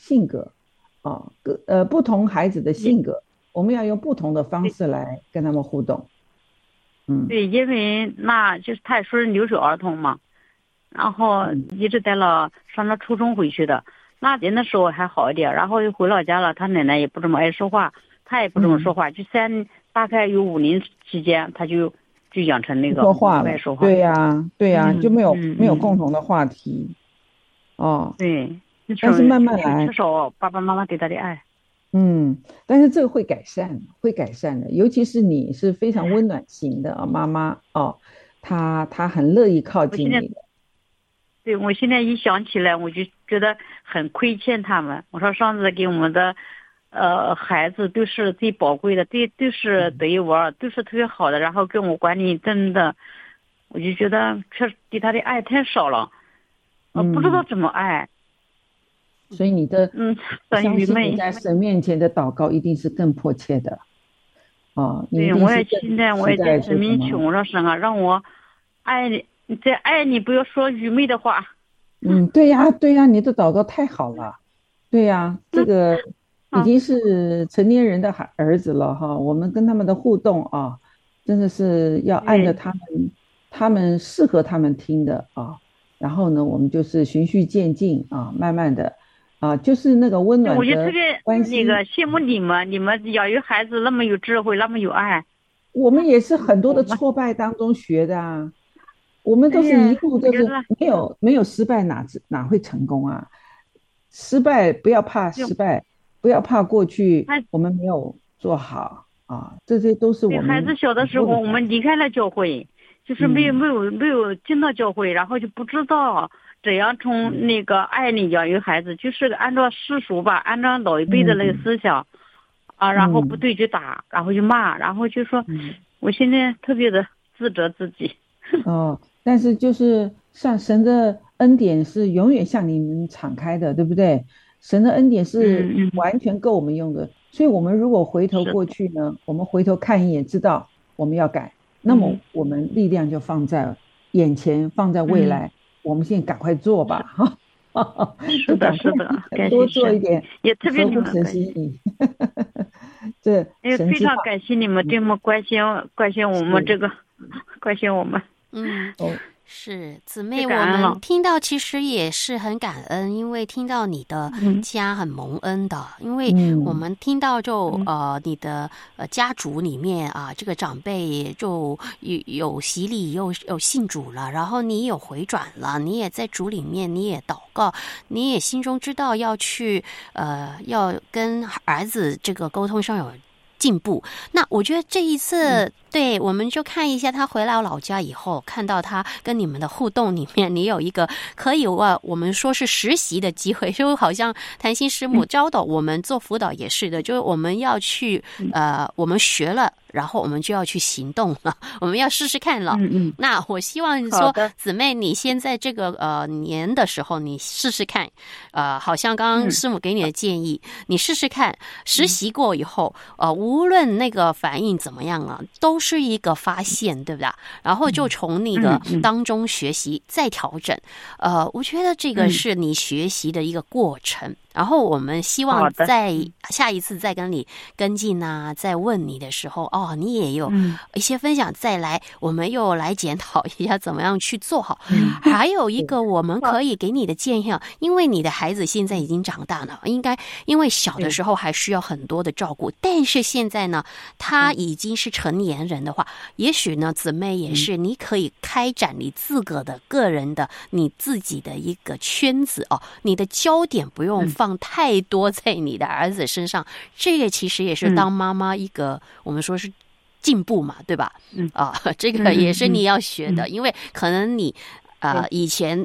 不同孩子的性格，我们要用不同的方式来跟他们互动。 对，因为那就是他也说是留守儿童嘛，然后一直上了初中回去的。那人的时候还好一点，然后又回老家了，他奶奶也不怎么爱说话，他也不怎么说话，就大概有5年期间，他就养成那个说话了。对呀，就没有共同的话题。 对， 但是慢慢来， 缺少爸爸妈妈给他的爱。 但是这个会改善的，尤其是你是非常温暖型的妈妈她很乐意靠近你的。 对，我现在一想起来，我就觉得很亏欠他们。我说上次给我们的孩子都是最宝贵的，都是独一无二，都是特别好的，然后跟我管理真的，我就觉得确实对他的爱太少了，不知道怎么爱。 所以你的相信你在神面前的祷告一定是更迫切的。 对，我也现在我也在神面前，我说神啊，让我爱你，在爱你不要说愚昧的话。 对呀，你的祷告太好了。对呀，这个已经是成年人的儿子了哈。我们跟他们的互动真的是要按着他们适合他们听的然后呢，我们就是循序渐进慢慢的就是那个温暖的关系。 我就特别羡慕你们养育孩子那么有智慧，那么有爱。 我们也是很多的挫败当中学的我们都是一路就是没有失败哪会成功啊？失败不要怕失败，不要怕过去我们没有做好这些都是我们。 孩子小的时候我们离开了教会，就是没有进到教会，然后就不知道怎样从那个爱里养育孩子，就是按照世俗吧，按照老一辈的那个思想然后不对就打，然后就骂，然后就说我现在特别的自责自己。 但是就是像神的恩典是永远向你们敞开的，对不对？神的恩典是完全够我们用的，所以我们如果回头过去呢，我们回头看一眼，知道我们要改，那么我们力量就放在眼前，放在未来，我们现在赶快做吧是的， 多做一点， 也特别神心意这非常感谢你们这么关心我们这个，关心我们。 是姊妹，我们听到其实也是很感恩，因为听到你的家很蒙恩的，因为我们听到你的家族里面这个长辈就有洗礼，有信主了，然后你有回转了，你也在主里面，你也祷告，你也心中知道要去要跟儿子这个沟通上有进步。那我觉得这一次对，我们就看一下他回来老家以后，看到他跟你们的互动里面，你有一个可以我们说是实习的机会，就好像谭心师母教导我们做辅导也是的，就是我们要去我们学了，然后我们就要去行动了，我们要试试看了。那我希望说姊妹你现在这个年的时候你试试看，好像刚刚师母给你的建议，你试试看，实习过以后无论那个反应怎么样都是一个发现，对不对？然后就从那个当中学习再调整。我觉得这个是你学习的一个过程。然后我们希望在下一次再跟你跟进再问你的时候你也有一些分享，再来我们又来检讨一下怎么样去做好。还有一个我们可以给你的建议因为你的孩子现在已经长大了，因为小的时候还需要很多的照顾，但是现在呢他已经是成年人的话，也许呢姊妹也是你可以开展你自个的个人的你自己的一个圈子你的焦点不用放太多在你的儿子身上，这个其实也是当妈妈一个我们说是进步嘛，对吧？这个也是你要学的，因为可能你以前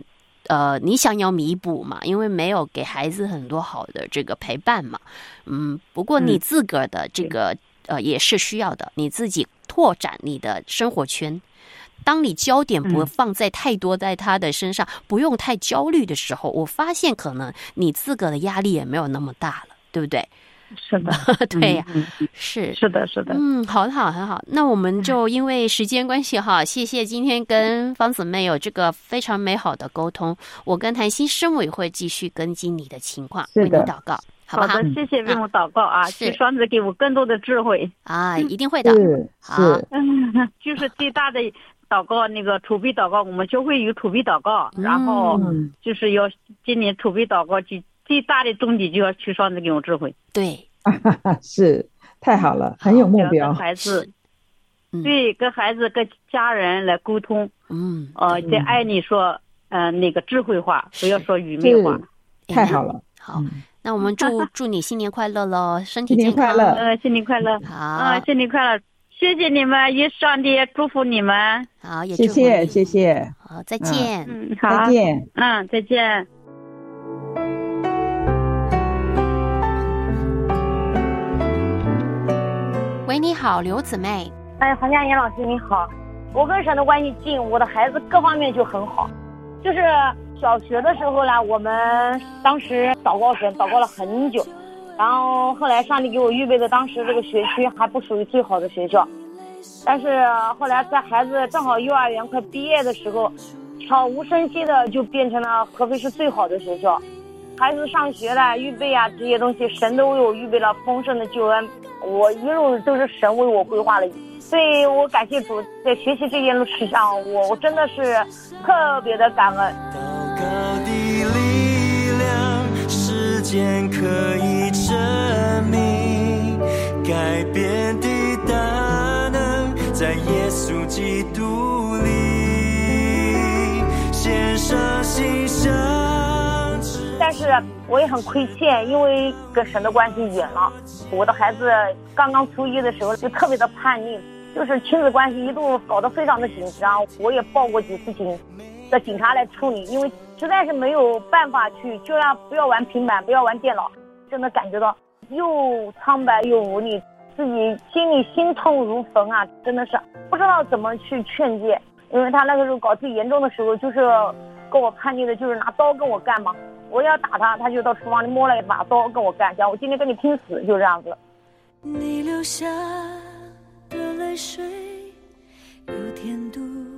你想要弥补嘛，因为没有给孩子很多好的这个陪伴嘛。不过你自个儿的这个也是需要的，你自己拓展你的生活圈。当你焦点不放在太多在他的身上，不用太焦虑的时候，我发现可能你自个儿的压力也没有那么大了，对不对？ 是的， 对呀，是的。好的，很好。那我们就因为时间关系哈，谢谢今天跟方姊妹有这个非常美好的沟通。我跟谭心师母也会继续跟进你的情况，为你祷告，好不好？ 好的，谢谢为我祷告啊，求双子给我更多的智慧啊，一定会的。好， 就是最大的祷告，那个储备祷告，我们教会有储备祷告，然后就是要今年储备祷告最大的重点就要求双子给我智慧。 对， 是太好了，很有目标。 跟孩子，对，跟孩子跟家人来沟通，在爱里说，那个智慧话，不要说愚昧话。 太好了， 好，那我们祝你新年快乐喽，身体健康。 新年快乐， 好， 新年快乐。谢谢你们，愿上帝祝福你们。 好，也祝福你。 谢谢。 好，再见。 好， 再见。 再见。 喂，你好，刘姊妹。 黄佳妍老师你好，我跟神的关系近，我的孩子各方面就很好。就是小学的时候呢，我们当时祷告神祷告了很久，然后后来上帝给我预备的当时这个学区还不属于最好的学校，但是后来在孩子正好幼儿园快毕业的时候，悄无声息的就变成了合肥市最好的学校。孩子上学了预备啊，这些东西神都为我预备了丰盛的救恩，我一路都是神为我规划了。所以我感谢主，在学习这件路事上，我真的是特别的感恩。 祷告的力量，时间可以证明，改变的大能在耶稣基督里，献上心上。 但是我也很亏欠，因为跟神的关系远了。我的孩子刚刚初一的时候就特别的叛逆，就是亲子关系一度搞得非常的紧张，我也报过几次警的警察来处理，因为实在是没有办法去，就让不要玩平板，不要玩电脑，真的感觉到又苍白又无力，自己心里心痛如焚啊，真的是不知道怎么去劝诫。因为他那个时候搞最严重的时候，就是跟我叛逆的，就是拿刀跟我干嘛，我要打他，他就到厨房里摸了一把刀跟我干，讲我今天跟你拼死，就这样子。 你留下的泪水有甜度，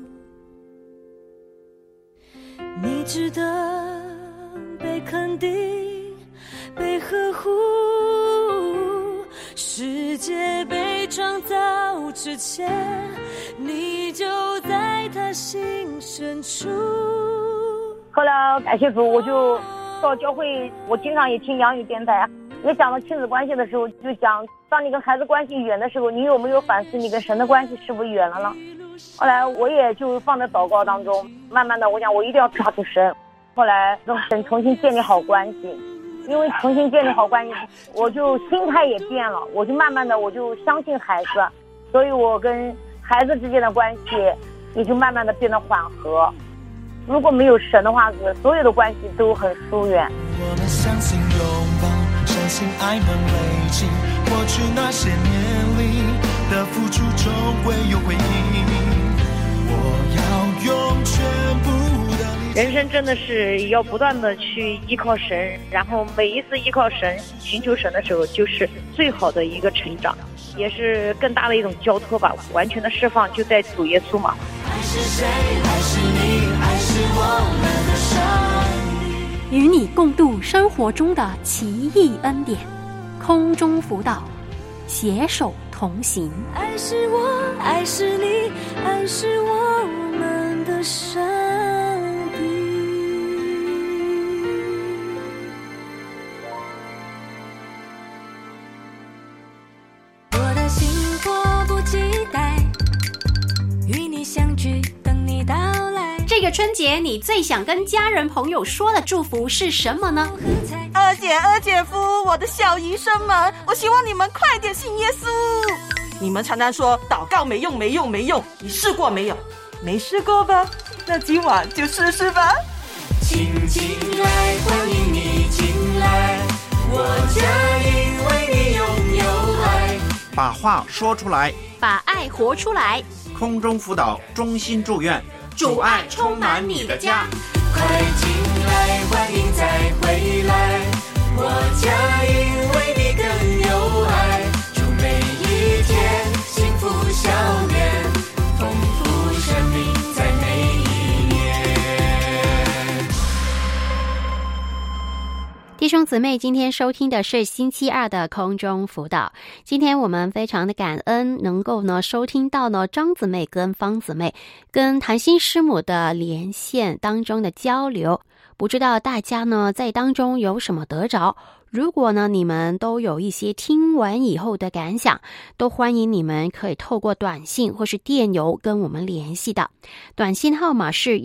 你值得被肯定，被呵护，世界被创造之前，你就在他心深处。 后来感谢主，我就到教会，我经常也听杨宇电台，也讲到亲子关系的时候，就讲当你跟孩子关系远的时候，你有没有反思你跟神的关系是不是远了呢？后来我也就放在祷告当中，慢慢的我想我一定要抓住神，后来跟神重新建立好关系，因为重新建立好关系，我就心态也变了，我就慢慢的我就相信孩子，所以我跟孩子之间的关系也就慢慢的变得缓和。如果没有神的话，所有的关系都很疏远。 我们相信拥抱，相信爱能累积，过去那些年里的付出终会有回应，我要用全部的力气。 人生真的是要不断的去依靠神，然后每一次依靠神寻求神的时候，就是最好的一个成长，也是更大的一种交托吧，完全的释放就在主耶稣嘛。 爱是谁？爱是你，爱是我们的上帝。 与你共度生活中的奇异恩典，空中辅导，携手同行。 爱是我，爱是你，爱是我们的上帝。我的心迫不及待与你相聚，等你到来。 这个春节你最想跟家人朋友说的祝福是什么呢？ 二姐二姐夫，我的小姨甥们，我希望你们快点信耶稣。你们常常说祷告没用没用没用，你试过没有？没试过吧？那今晚就试试吧。 请进来，欢迎你进来，我家因为你拥有爱。 把话说出来， 把爱活出来。 空中辅导衷心祝愿，祝爱充满你的家。 快进来，欢迎再回来，我家因为你更有爱。祝每一天幸福笑脸，丰富生命在每一年。 弟兄姊妹，今天收听的是星期二的空中辅导。今天我们非常的感恩能够呢收听到呢张姊妹跟方姊妹跟谭心师母的连线当中的交流，不知道大家呢在当中有什么得着。如果呢你们都有一些听完以后的感想，都欢迎你们可以透过短信或是电邮跟我们联系的。短信号码是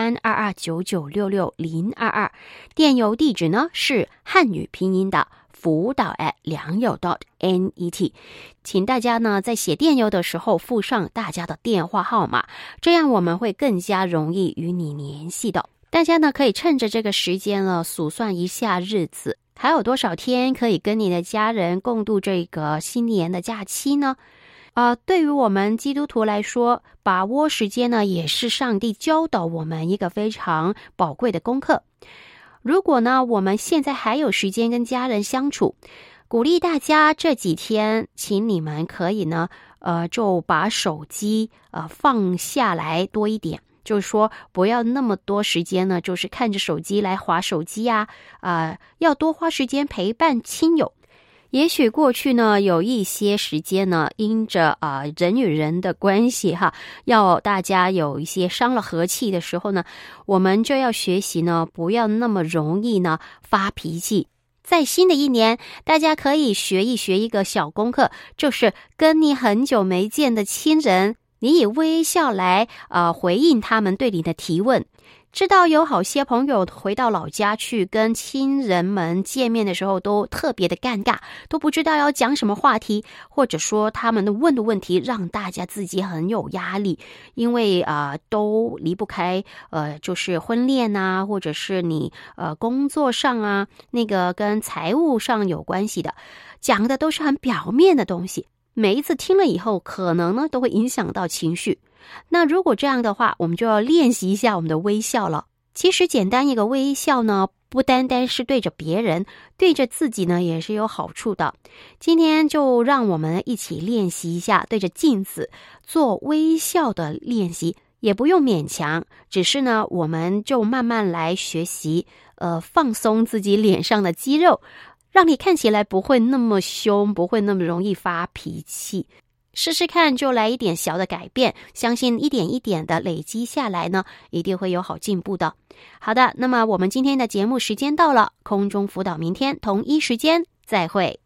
1322996622，电邮地址呢是汉语拼音的辅导@良友.net， 请大家呢在写电邮的时候附上大家的电话号码，这样我们会更加容易与你联系的。大家呢可以趁着这个时间呢数算一下日子，还有多少天可以跟你的家人共度这个新年的假期呢？对于我们基督徒来说，把握时间呢也是上帝教导我们一个非常宝贵的功课。如果呢我们现在还有时间跟家人相处，鼓励大家这几天请你们可以呢就把手机放下来多一点，就是说不要那么多时间呢就是看着手机来滑手机啊，要多花时间陪伴亲友。也许过去呢有一些时间呢因着人与人的关系要大家有一些伤了和气的时候呢，我们就要学习呢不要那么容易呢发脾气。在新的一年，大家可以学一个小功课，就是跟你很久没见的亲人，你以微笑来回应他们对你的提问。知道有好些朋友回到老家去跟亲人们见面的时候都特别的尴尬，都不知道要讲什么话题，或者说他们问的问题让大家自己很有压力，因为都离不开就是婚恋啊，或者是你工作上啊，那个跟财务上有关系的，讲的都是很表面的东西，每一次听了以后可能呢都会影响到情绪。那如果这样的话，我们就要练习一下我们的微笑了。其实简单一个微笑呢，不单单是对着别人，对着自己呢也是有好处的。今天就让我们一起练习一下对着镜子做微笑的练习，也不用勉强，只是呢我们就慢慢来学习放松自己脸上的肌肉，让你看起来不会那么凶，不会那么容易发脾气。试试看，就来一点小的改变，相信一点一点的累积下来呢，一定会有好进步的。好的，那么我们今天的节目时间到了，空中辅导明天同一时间再会。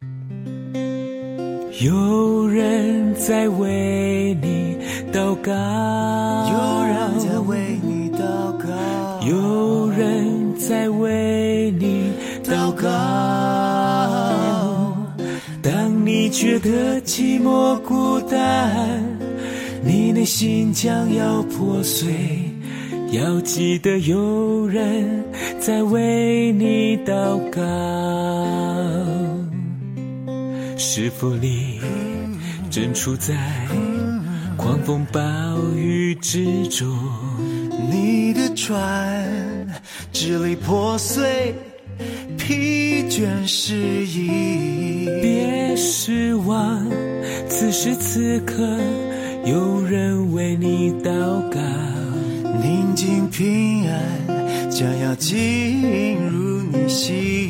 有人在为你祷告， 有人在为你祷告， 有人在为你祷告。当你觉得寂寞孤单，你内心将要破碎，要记得有人在为你祷告。是否你正处在狂风暴雨之中？ 你的船支离破碎，疲倦失意， 别失望，此时此刻有人为你祷告。 宁静平安将要进入你心